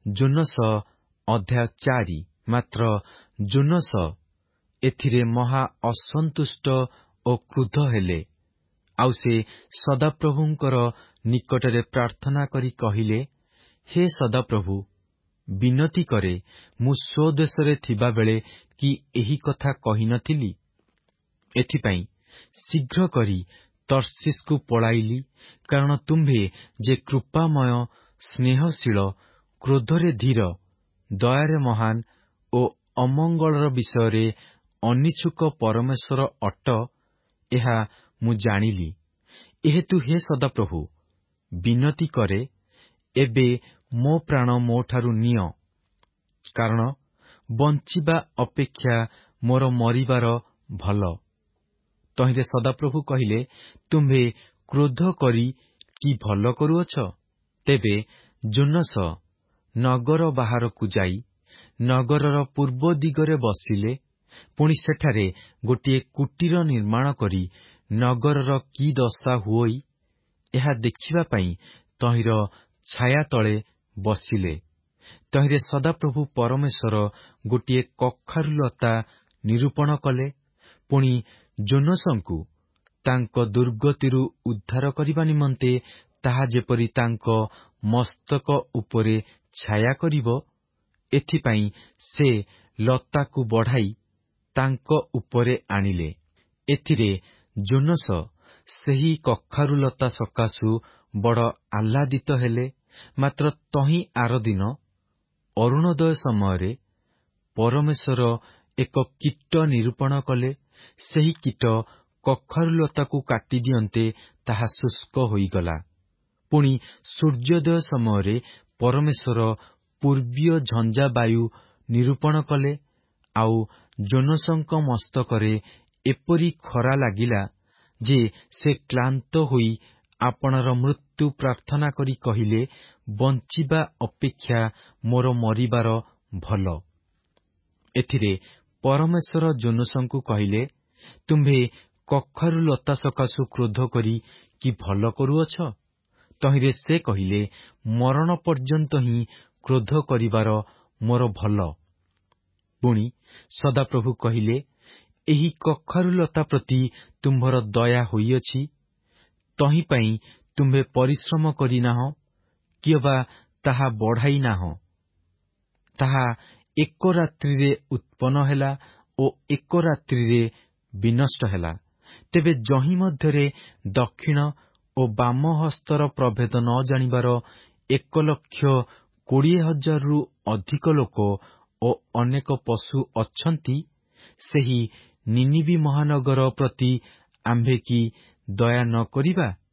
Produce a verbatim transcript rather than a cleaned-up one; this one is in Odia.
ଜୋନସ ଅଧ୍ୟାୟ ଚାରି। ମାତ୍ର ଜୋନସ ଏଥିରେ ମହା ଅସନ୍ତୁଷ୍ଟ ଓ କ୍ରୁଦ୍ଧ ହେଲେ। ଆଉ ସେ ସଦାପ୍ରଭୁଙ୍କର ନିକଟରେ ପ୍ରାର୍ଥନା କରି କହିଲେ, ହେ ସଦାପ୍ରଭୁ, ବିନତି କରେ, ମୁଁ ସ୍ୱଦେଶରେ ଥିବାବେଳେ କି ଏହି କଥା କହିନଥିଲି? ଏଥିପାଇଁ ଶୀଘ୍ର କରି ତର୍ଷିସକୁ ପଳାଇଲି, କାରଣ ତୁମ୍ଭେ ଯେ କୃପାମୟ, ସ୍ନେହଶୀଳ, କ୍ରୋଧରେ ଧୀର, ଦୟାରେ ମହାନ୍ ଓ ଅମଙ୍ଗଳର ବିଷୟରେ ଅନିଚ୍ଛୁକ ପରମେଶ୍ୱର ଅଟ, ଏହା ମୁଁ ଜାଣିଲି। ଏହେତୁ ହେ ସଦାପ୍ରଭୁ, ବିନତି କରେ, ଏବେ ମୋ ପ୍ରାଣ ମୋଠାରୁ ନିଅ, କାରଣ ବଞ୍ଚିବା ଅପେକ୍ଷା ମୋର ମରିବାର ଭଲ। ତହିଁରେ ସଦାପ୍ରଭୁ କହିଲେ, ତୁମ୍ଭେ କ୍ରୋଧ କରି କି ଭଲ କରୁଅଛ? ତେବେ ଜୋନସ ନଗର ବାହାରକୁ ଯାଇ ନଗରର ପୂର୍ବ ଦିଗରେ ବସିଲେ। ପୁଣି ସେଠାରେ ଗୋଟିଏ କୁଟୀର ନିର୍ମାଣ କରି ନଗରର କି ଦଶା ହୁଅଇ, ଏହା ଦେଖିବା ପାଇଁ ତହିଁର ଛାୟା ତଳେ ବସିଲେ। ତହିଁରେ ସଦାପ୍ରଭୁ ପରମେଶ୍ୱର ଗୋଟିଏ କଖାରୁଲତା ନିରୂପଣ କଲେ। ପୁଣି ଜୋନସଙ୍କୁ ତାଙ୍କ ଦୁର୍ଗତିରୁ ଉଦ୍ଧାର କରିବା ନିମନ୍ତେ ତାହା ଯେପରି ତାଙ୍କ ମସ୍ତକ ଉପରେ ଛାୟା କରିବ, ଏଥିପାଇଁ ସେ ଲତାକୁ ବଢ଼ାଇ ତାଙ୍କ ଉପରେ ଆଣିଲେ। ଏଥିରେ ଜୋନସ ସେହି କଖାରୁଲତା ସକାଶୁ ବଡ଼ ଆହ୍ଲାଦିତ ହେଲେ। ମାତ୍ର ତହିଁ ଆରଦିନ ଅରୁଣୋଦୟ ସମୟରେ ପରମେଶ୍ୱର ଏକ କୀଟ ନିରୂପଣ କଲେ। ସେହି କୀଟ କଖାରୁଲତାକୁ କାଟିଦିଅନ୍ତେ ତାହା ଶୁଷ୍କ ହୋଇଗଲା। ପୁଣି ସୂର୍ଯ୍ୟୋଦୟ ସମୟରେ ପରମେଶ୍ୱର ପୂର୍ବୀୟ ଝଞ୍ଜାବାୟୁ ନିରୂପଣ କଲେ। ଆଉ ଜୋନସଙ୍କ ମସ୍ତକରେ ଏପରି ଖରା ଲାଗିଲା ଯେ ସେ କ୍ଳାନ୍ତ ହୋଇ ଆପଣାର ମୃତ୍ୟୁ ପ୍ରାର୍ଥନା କରି କହିଲେ, ବଞ୍ଚିବା ଅପେକ୍ଷା ମୋର ମରିବାର ଭଲ। ଏଥିରେ ପରମେଶ୍ୱର ଜୋନସଙ୍କୁ କହିଲେ, ତୁମ୍ଭେ କଖାରୁଲତା ସକାଶୁ କ୍ରୋଧ କରି କି ଭଲ କରୁଅଛ? ତହିଁରେ ସେ କହିଲେ, ମରଣ ପର୍ଯ୍ୟନ୍ତ ହିଁ କ୍ରୋଧ କରିବାର ମୋର ଭଲ। ପୁଣି ସଦାପ୍ରଭୁ କହିଲେ, ଏହି କଖାରୁଲତା ପ୍ରତି ତୁମ୍ଭର ଦୟା ହୋଇଅଛି। ତହିଁପାଇଁ ତୁମ୍ଭେ ପରିଶ୍ରମ କରିନାହଁ, କିଅବା ତାହା ବଢ଼ାଇ ନାହଁ। ତାହା ଏକ ରାତ୍ରିରେ ଉତ୍ପନ୍ନ ହେଲା ଓ ଏକ ରାତ୍ରିରେ ବିନଷ୍ଟ ହେଲା। ତେବେ ଯହିଁ ମଧ୍ୟରେ ଦକ୍ଷିଣ ଓ ବାମ ହସ୍ତର ପ୍ରଭେଦ ନ ଜାଣିବାର ଏକ ଲକ୍ଷ କୋଡ଼ିଏ ହଜାରରୁ ଅଧିକ ଲୋକ ଓ ଅନେକ ପଶୁ ଅଛନ୍ତି, ସେହି ନିନିବି ମହାନଗର ପ୍ରତି ଆମ୍ଭେ କି ଦୟା ନ କରିବା?